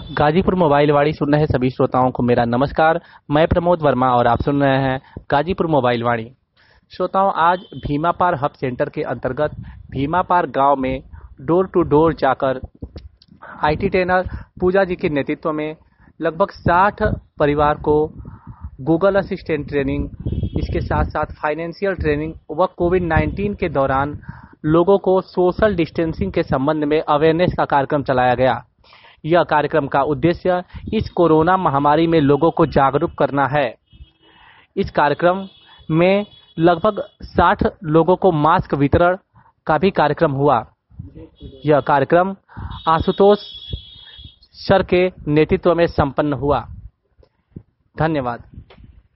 Ghazipur mobile वाणी सुन रहे सभी श्रोताओं को मेरा नमस्कार। मैं प्रमोद वर्मा और आप सुन रहे हैं गाजीपुर मोबाइल वाणी। श्रोताओं, आज भीमापार हब सेंटर के अंतर्गत भीमापार गांव में डोर टू डोर जाकर आईटी ट्रेनर पूजा जी के नेतृत्व में लगभग 60 परिवार को गूगल असिस्टेंट ट्रेनिंग, इसके साथ साथ फाइनेंशियल ट्रेनिंग व कोविड-19 के दौरान लोगों को सोशल डिस्टेंसिंग के संबंध में अवेयरनेस का कार्यक्रम चलाया गया। यह कार्यक्रम का उद्देश्य इस कोरोना महामारी में लोगों को जागरूक करना है। इस कार्यक्रम में लगभग 60 लोगों को मास्क वितरण का भी कार्यक्रम हुआ। यह कार्यक्रम आशुतोष सर के नेतृत्व में संपन्न हुआ। धन्यवाद।